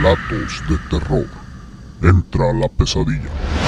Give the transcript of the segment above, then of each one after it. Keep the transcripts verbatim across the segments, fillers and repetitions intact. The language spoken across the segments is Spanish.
Relatos de terror. Entra la pesadilla.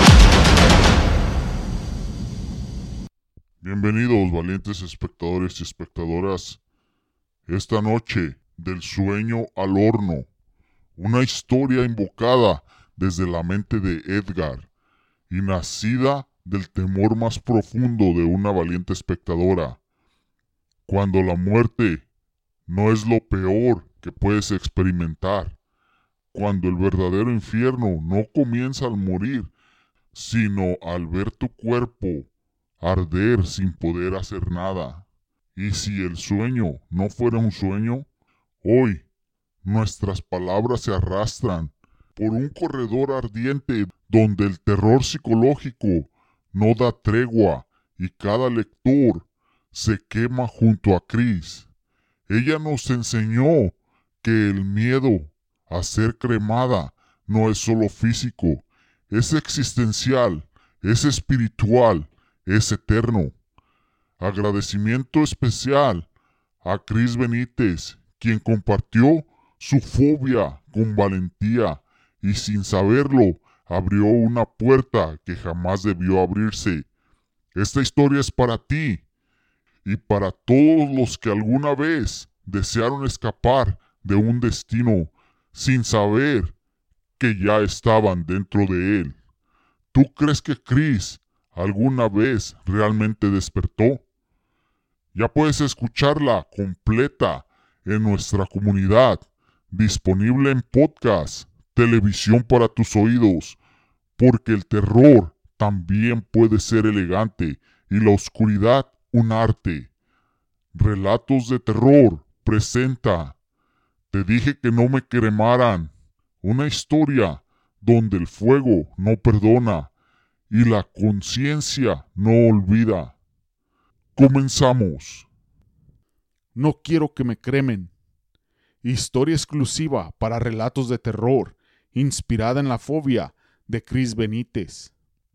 Bienvenidos, valientes espectadores y espectadoras. Esta noche, del sueño al horno, una historia invocada desde la mente de Edgar y nacida del temor más profundo de una valiente espectadora. Cuando la muerte no es lo peor que puedes experimentar, cuando el verdadero infierno no comienza al morir, sino al ver tu cuerpo arder sin poder hacer nada. Y si el sueño no fuera un sueño, hoy nuestras palabras se arrastran por un corredor ardiente donde el terror psicológico no da tregua y cada lector se quema junto a Chris. Ella nos enseñó que el miedo a ser cremada no es solo físico, es existencial, es espiritual, es eterno. Agradecimiento especial a Chris Benítez, quien compartió su fobia con valentía y sin saberlo abrió una puerta que jamás debió abrirse. Esta historia es para ti y para todos los que alguna vez desearon escapar de un destino sin saber que ya estaban dentro de él. ¿Tú crees que Chris alguna vez realmente despertó? Ya puedes escucharla completa en nuestra comunidad, disponible en podcast, televisión para tus oídos, porque el terror también puede ser elegante y la oscuridad un arte. Relatos de Terror presenta Te dije que no me cremaran, una historia donde el fuego no perdona y la conciencia no olvida. Comenzamos. No quiero que me cremen. Historia exclusiva para Relatos de Terror, inspirada en la fobia de Chris Benítez.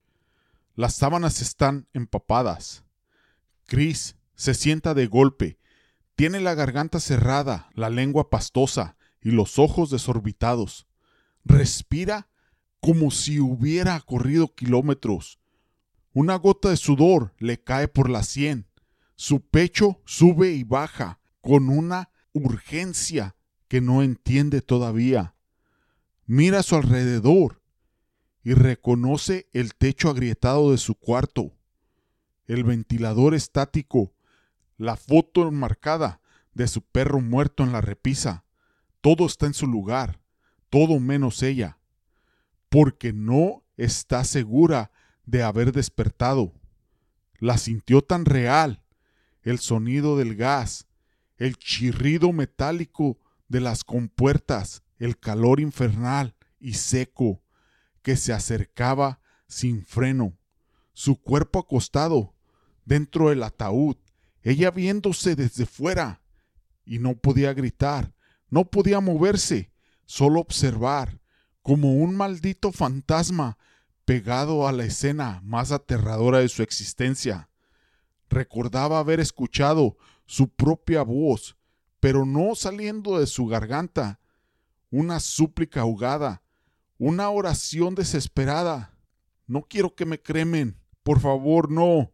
Las sábanas están empapadas. Chris se sienta de golpe. Tiene la garganta cerrada, la lengua pastosa y los ojos desorbitados. Respira como si hubiera corrido kilómetros. Una gota de sudor le cae por la sien. Su pecho sube y baja con una urgencia que no entiende todavía. Mira a su alrededor y reconoce el techo agrietado de su cuarto, el ventilador estático, la foto enmarcada de su perro muerto en la repisa. Todo está en su lugar, todo menos ella, porque no está segura de haber despertado. La sintió tan real, el sonido del gas, el chirrido metálico de las compuertas, el calor infernal y seco que se acercaba sin freno, su cuerpo acostado dentro del ataúd, ella viéndose desde fuera, y no podía gritar, no podía moverse, solo observar, como un maldito fantasma pegado a la escena más aterradora de su existencia. Recordaba haber escuchado su propia voz, pero no saliendo de su garganta, una súplica ahogada, una oración desesperada. No quiero que me cremen, por favor, no,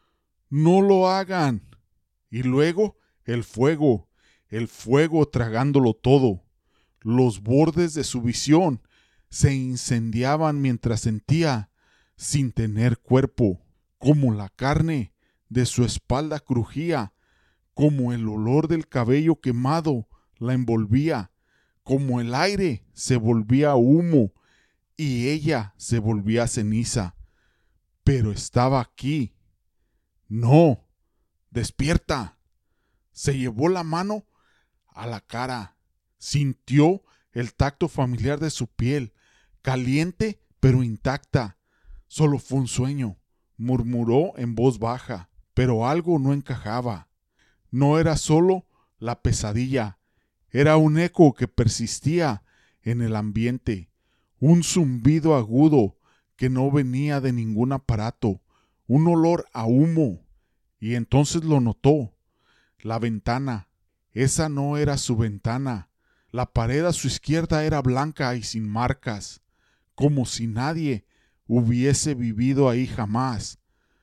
no lo hagan. Y luego el fuego, el fuego tragándolo todo. Los bordes de su visión se incendiaban mientras sentía, sin tener cuerpo, como la carne de su espalda crujía, como el olor del cabello quemado la envolvía, como el aire se volvía humo y ella se volvía ceniza. Pero estaba aquí. No, despierta. Se llevó la mano a la cara, sintió el tacto familiar de su piel, caliente pero intacta. Solo fue un sueño, murmuró en voz baja, pero algo no encajaba. No era solo la pesadilla, era un eco que persistía en el ambiente, un zumbido agudo que no venía de ningún aparato, un olor a humo, y entonces lo notó. La ventana, esa no era su ventana, La pared a su izquierda era blanca y sin marcas, como si nadie hubiese vivido ahí jamás.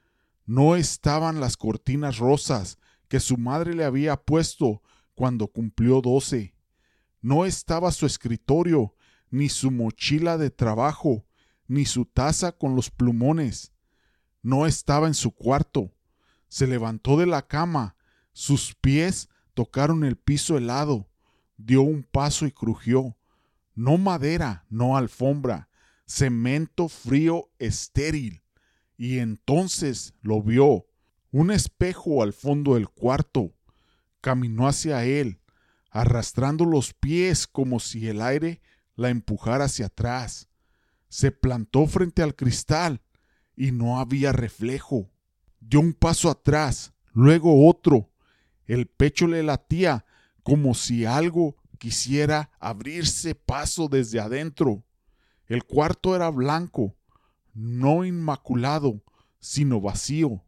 No estaban las cortinas rosas que su madre le había puesto cuando cumplió doce. No estaba su escritorio, ni su mochila de trabajo, ni su taza con los plumones. No estaba en su cuarto. Se levantó de la cama, sus pies tocaron el piso helado, dio un paso y crujió. No madera, no alfombra, cemento frío estéril. Y entonces lo vio, un espejo al fondo del cuarto. Caminó hacia él, arrastrando los pies como si el aire la empujara hacia atrás. Se plantó frente al cristal y no había reflejo. Dio un paso atrás, luego otro. El pecho le latía como si algo quisiera abrirse paso desde adentro. El cuarto era blanco, no inmaculado, sino vacío.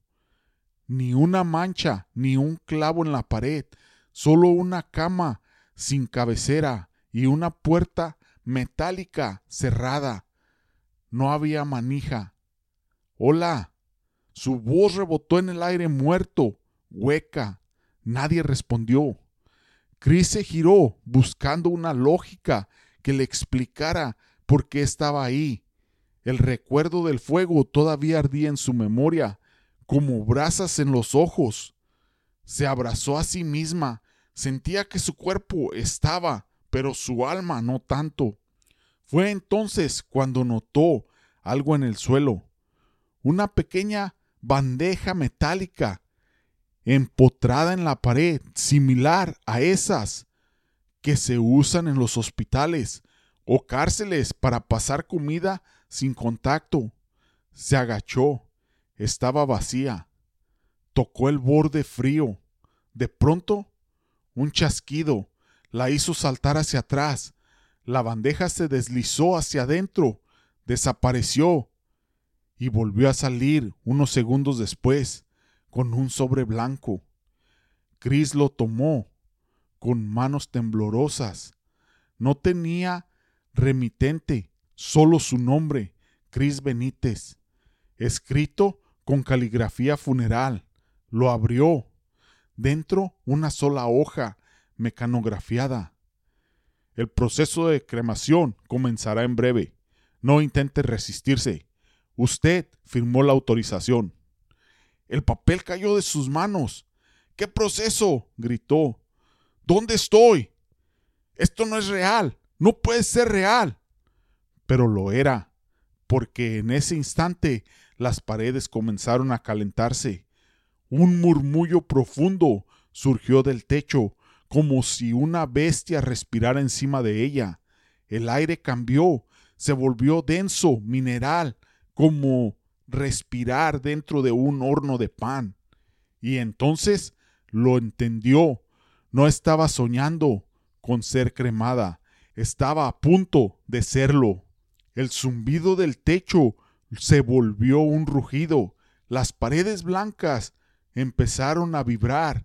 Ni una mancha, ni un clavo en la pared, solo una cama sin cabecera y una puerta metálica cerrada. No había manija. ¡Hola! Su voz rebotó en el aire muerto, hueca. Nadie respondió. Chris se giró buscando una lógica que le explicara por qué estaba ahí. El recuerdo del fuego todavía ardía en su memoria, como brasas en los ojos. Se abrazó a sí misma. Sentía que su cuerpo estaba, pero su alma no tanto. Fue entonces cuando notó algo en el suelo. Una pequeña bandeja metálica empotrada en la pared, similar a esas que se usan en los hospitales o cárceles para pasar comida sin contacto. Se agachó. Estaba vacía. Tocó el borde frío. De pronto, un chasquido la hizo saltar hacia atrás. La bandeja se deslizó hacia adentro, desapareció y volvió a salir unos segundos después con un sobre blanco. Chris lo tomó con manos temblorosas. No tenía remitente, solo su nombre, Chris Benítez, escrito con caligrafía funeral. Lo abrió. Dentro una sola hoja mecanografiada. El proceso de cremación comenzará en breve. No intente resistirse. Usted firmó la autorización. El papel cayó de sus manos. ¿Qué proceso?, gritó. ¿Dónde estoy? Esto no es real. No puede ser real. Pero lo era, porque en ese instante las paredes comenzaron a calentarse. Un murmullo profundo surgió del techo, como si una bestia respirara encima de ella. El aire cambió, se volvió denso, mineral, como respirar dentro de un horno de pan. Y entonces lo entendió. No estaba soñando con ser cremada, estaba a punto de serlo. El zumbido del techo se volvió un rugido. Las paredes blancas empezaron a vibrar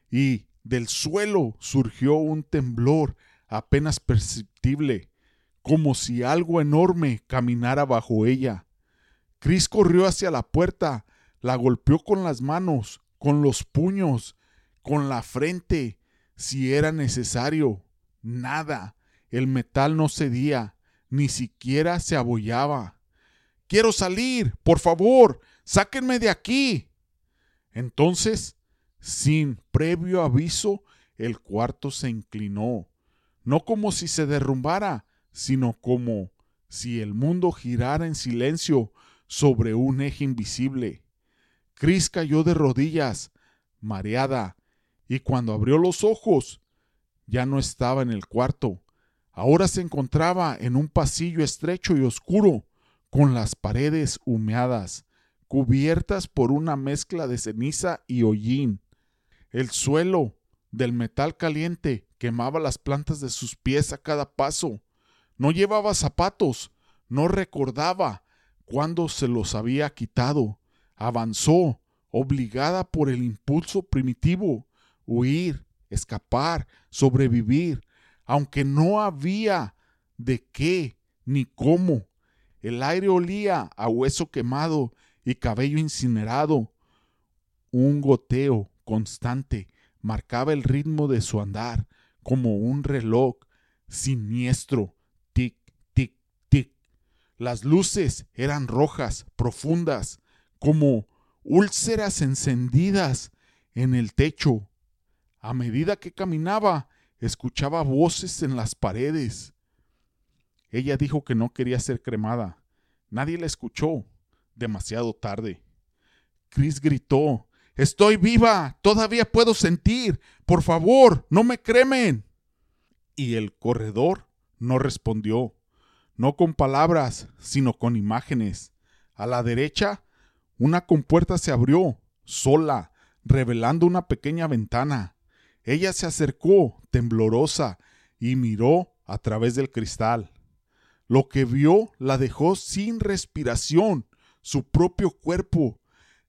y del suelo surgió un temblor apenas perceptible, como si algo enorme caminara bajo ella. Chris corrió hacia la puerta, la golpeó con las manos, con los puños, con la frente, si era necesario. Nada, el metal no cedía, ni siquiera se abollaba. ¡Quiero salir! ¡Por favor! ¡Sáquenme de aquí! Entonces, sin previo aviso, el cuarto se inclinó, no como si se derrumbara, sino como si el mundo girara en silencio sobre un eje invisible. Chris cayó de rodillas, mareada, y cuando abrió los ojos, ya no estaba en el cuarto. Ahora se encontraba en un pasillo estrecho y oscuro, con las paredes humeadas, cubiertas por una mezcla de ceniza y hollín. El suelo del metal caliente quemaba las plantas de sus pies a cada paso. No llevaba zapatos, no recordaba cuándo se los había quitado. Avanzó, obligada por el impulso primitivo, huir, escapar, sobrevivir. aunque no había de qué ni cómo. El aire olía a hueso quemado y cabello incinerado. Un goteo constante marcaba el ritmo de su andar como un reloj siniestro. Tic, tic, tic. Las luces eran rojas, profundas, como úlceras encendidas en el techo. A medida que caminaba, escuchaba voces en las paredes. Ella dijo que no quería ser cremada. Nadie la escuchó. Demasiado tarde. Chris gritó: «¡Estoy viva! ¡Todavía puedo sentir! ¡Por favor, no me cremen!» Y el corredor no respondió, no con palabras, sino con imágenes. A la derecha, una compuerta se abrió, sola, revelando una pequeña ventana. Ella se acercó, temblorosa, y miró a través del cristal. Lo que vio la dejó sin respiración, su propio cuerpo,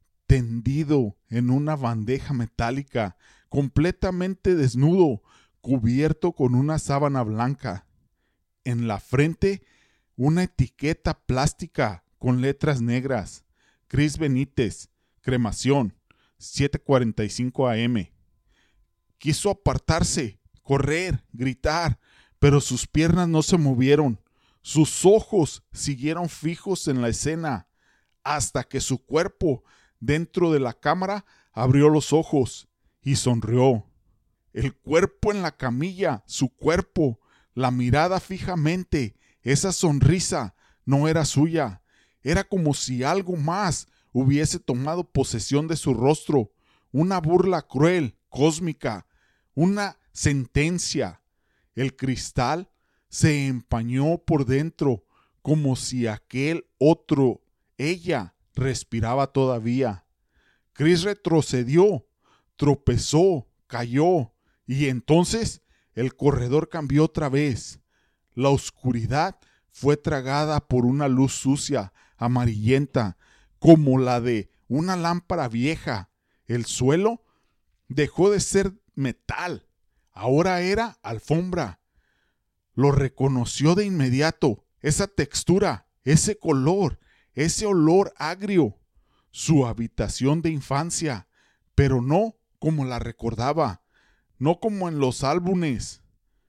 tendido en una bandeja metálica, completamente desnudo, cubierto con una sábana blanca. En la frente, una etiqueta plástica con letras negras. Chris Benítez, cremación, siete cuarenta y cinco a eme. Quiso apartarse, correr, gritar, pero sus piernas no se movieron. Sus ojos siguieron fijos en la escena, hasta que su cuerpo, dentro de la cámara, abrió los ojos y sonrió. El cuerpo en la camilla, su cuerpo, la mirada fijamente, esa sonrisa no era suya. Era como si algo más hubiese tomado posesión de su rostro. Una burla cruel, cósmica, una sentencia. El cristal se empañó por dentro, como si aquel otro, ella, respiraba todavía. Chris retrocedió, tropezó, cayó, y entonces el corredor cambió otra vez. La oscuridad fue tragada por una luz sucia, amarillenta, como la de una lámpara vieja. El suelo dejó de ser metal, ahora era alfombra. Lo reconoció de inmediato, esa textura, ese color, ese olor agrio. Su habitación de infancia, pero no como la recordaba, no como en los álbumes,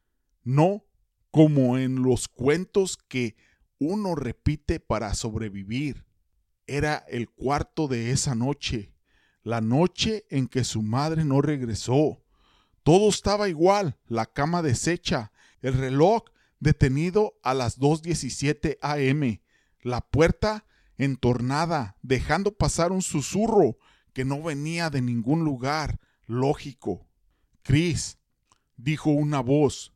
no como en los cuentos que uno repite para sobrevivir. Era el cuarto de esa noche, la noche en que su madre no regresó. Todo estaba igual, la cama deshecha, el reloj detenido a las dos diecisiete a eme, la puerta entornada, dejando pasar un susurro que no venía de ningún lugar lógico. «Chris», dijo una voz.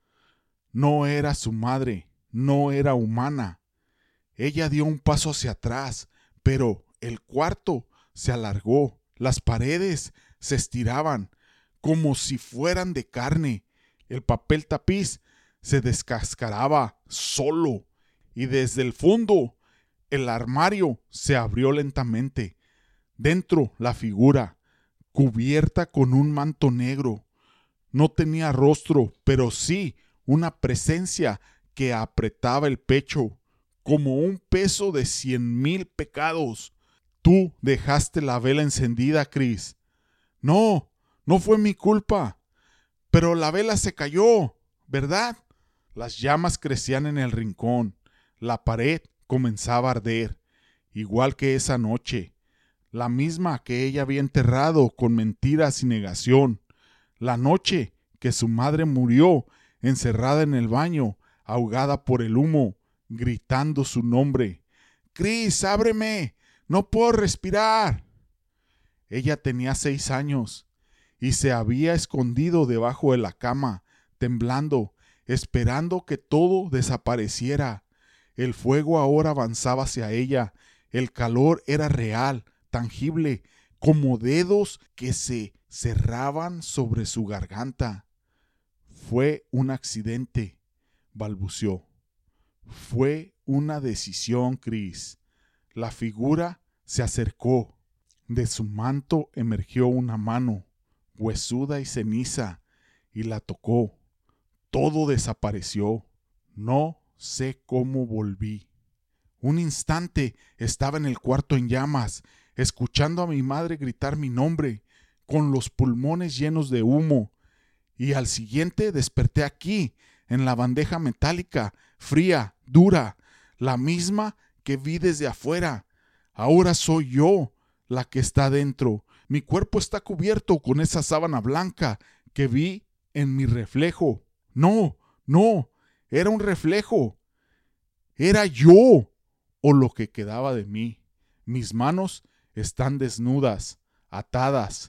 No era su madre, no era humana. Ella dio un paso hacia atrás, pero el cuarto se alargó, las paredes se estiraban como si fueran de carne. El papel tapiz se descascaraba solo y desde el fondo el armario se abrió lentamente. Dentro la figura, cubierta con un manto negro. No tenía rostro, pero sí una presencia que apretaba el pecho, como un peso de cien mil pecados. «Tú dejaste la vela encendida, Chris». «No, no fue mi culpa». «Pero la vela se cayó, ¿verdad?» Las llamas crecían en el rincón. La pared comenzaba a arder, igual que esa noche, la misma que ella había enterrado con mentiras y negación, la noche que su madre murió encerrada en el baño, ahogada por el humo, gritando su nombre. «Chris, ábreme, no puedo respirar». Ella tenía seis años y se había escondido debajo de la cama, temblando, esperando que todo desapareciera. El fuego ahora avanzaba hacia ella. El calor era real, tangible, como dedos que se cerraban sobre su garganta. «Fue un accidente», balbuceó. «Fue una decisión, Chris». La figura se acercó. De su manto emergió una mano, huesuda y ceniza, y la tocó. todo desapareció. No sé cómo volví. Un instante estaba en el cuarto en llamas, escuchando a mi madre gritar mi nombre, con los pulmones llenos de humo. Y al siguiente desperté aquí, en la bandeja metálica, fría, dura, la misma que vi desde afuera. Ahora soy yo la que está dentro. Mi cuerpo está cubierto con esa sábana blanca que vi en mi reflejo. No, no, era un reflejo. Era yo, o lo que quedaba de mí. Mis manos están desnudas, atadas,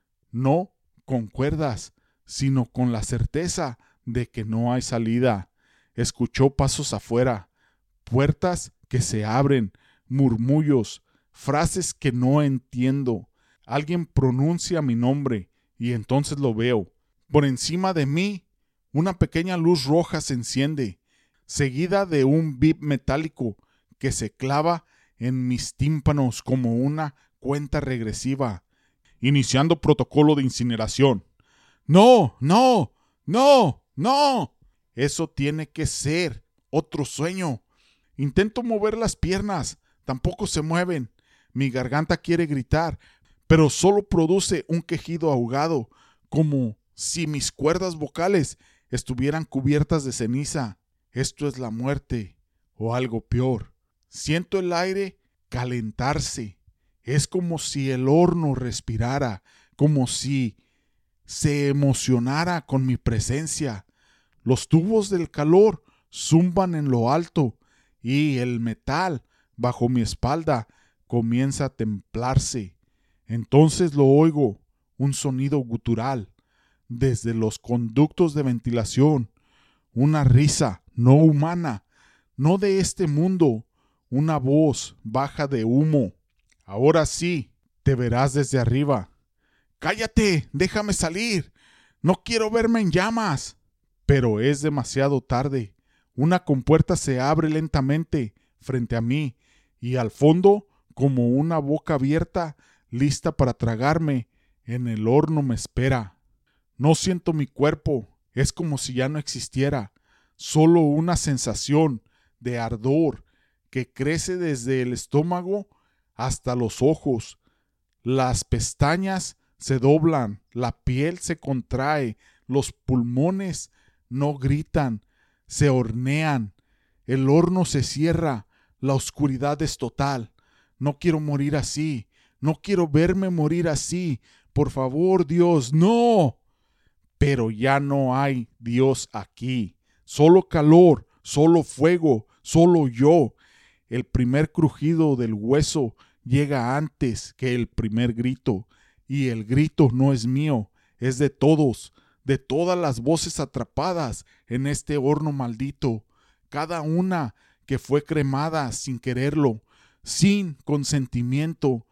no con cuerdas, sino con la certeza de que no hay salida. Escuchó pasos afuera, puertas que se abren, murmullos, frases que no entiendo. Alguien pronuncia mi nombre y entonces lo veo. Por encima de mí, una pequeña luz roja se enciende, seguida de un bip metálico que se clava en mis tímpanos como una cuenta regresiva, iniciando protocolo de incineración. ¡No, no, no, no! Eso tiene que ser otro sueño. Intento mover las piernas, tampoco se mueven. Mi garganta quiere gritar, pero solo produce un quejido ahogado, como si mis cuerdas vocales estuvieran cubiertas de ceniza. Esto es la muerte, o algo peor. Siento el aire calentarse. Es como si el horno respirara, como si se emocionara con mi presencia. Los tubos del calor zumban en lo alto y el metal bajo mi espalda comienza a templarse. Entonces lo oigo, un sonido gutural desde los conductos de ventilación, una risa no humana, no de este mundo, una voz baja de humo. Ahora sí, te verás desde arriba. ¡Cállate! ¡Déjame salir! ¡No quiero verme en llamas! Pero es demasiado tarde. Una compuerta se abre lentamente frente a mí y al fondo, como una boca abierta, lista para tragarme, en el horno me espera. No siento mi cuerpo, es como si ya no existiera, solo una sensación de ardor que crece desde el estómago hasta los ojos. Las pestañas se doblan, la piel se contrae, los pulmones no gritan, se hornean, el horno se cierra, la oscuridad es total. No quiero morir así, no quiero verme morir así, por favor, Dios, no. Pero ya no hay Dios aquí, solo calor, solo fuego, solo yo. El primer crujido del hueso llega antes que el primer grito, y el grito no es mío, es de todos, de todas las voces atrapadas en este horno maldito, cada una que fue cremada sin quererlo, sin consentimiento,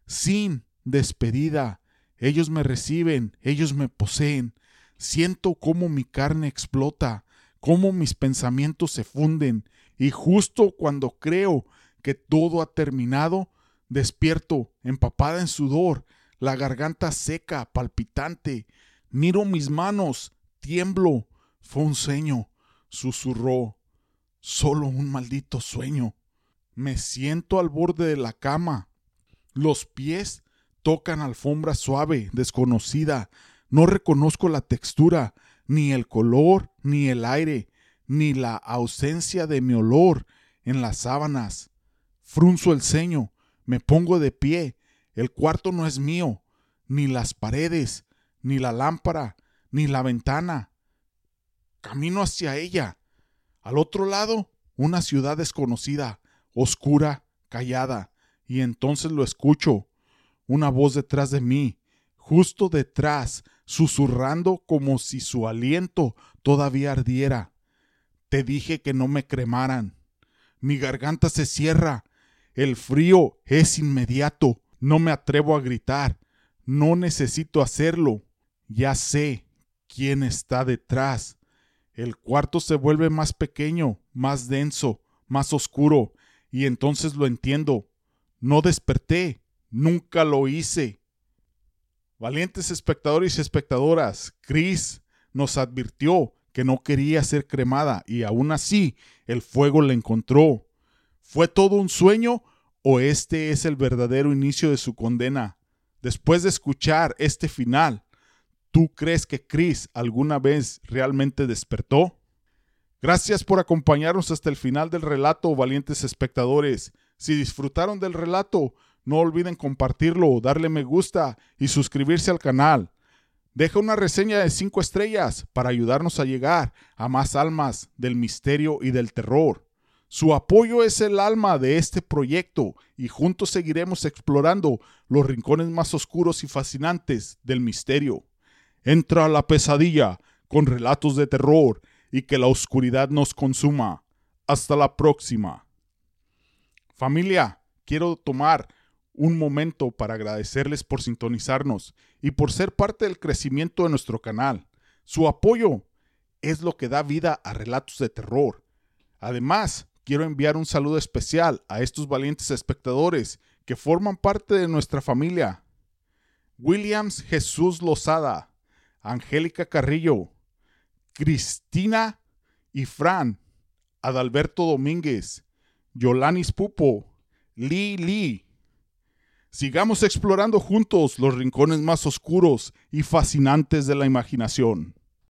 sin despedida. Ellos me reciben, ellos me poseen. Siento cómo mi carne explota, cómo mis pensamientos se funden, y justo cuando creo que todo ha terminado, despierto, empapada en sudor, la garganta seca, palpitante. Miro mis manos, tiemblo. Fue un sueño, susurró. Solo un maldito sueño. Me siento al borde de la cama. Los pies tocan alfombra suave, desconocida. No reconozco la textura, ni el color, ni el aire, ni la ausencia de mi olor en las sábanas. Frunzo el ceño, me pongo de pie. El cuarto no es mío, ni las paredes, ni la lámpara, ni la ventana. Camino hacia ella. Al otro lado, una ciudad desconocida, oscura, callada, y entonces lo escucho. Una voz detrás de mí, justo detrás, susurrando como si su aliento todavía ardiera. Te dije que no me cremaran. Mi garganta se cierra. El frío es inmediato. No me atrevo a gritar. No necesito hacerlo. Ya sé quién está detrás. El cuarto se vuelve más pequeño, más denso, más oscuro, y entonces lo entiendo. No desperté. Nunca lo hice. Valientes espectadores y espectadoras, Chris nos advirtió que que no quería ser cremada y aún así el fuego la encontró. ¿Fue todo un sueño o este es el verdadero inicio de su condena? Después de escuchar este final, ¿tú crees que Chris alguna vez realmente despertó? Gracias por acompañarnos hasta el final del relato, valientes espectadores. Si disfrutaron del relato, no olviden compartirlo, darle me gusta y suscribirse al canal. Deja una reseña de cinco estrellas para ayudarnos a llegar a más almas del misterio y del terror. Su apoyo es el alma de este proyecto y juntos seguiremos explorando los rincones más oscuros y fascinantes del misterio. Entra a la pesadilla con relatos de terror y que la oscuridad nos consuma. Hasta la próxima. Familia, quiero tomar un momento para agradecerles por sintonizarnos y por ser parte del crecimiento de nuestro canal. Su apoyo es lo que da vida a relatos de terror. Además, quiero enviar un saludo especial a estos valientes espectadores que forman parte de nuestra familia. Williams Jesús Lozada, Angélica Carrillo, Cristina y Fran, Adalberto Domínguez, Yolanis Pupo, Lee Lee. Sigamos explorando juntos los rincones más oscuros y fascinantes de la imaginación.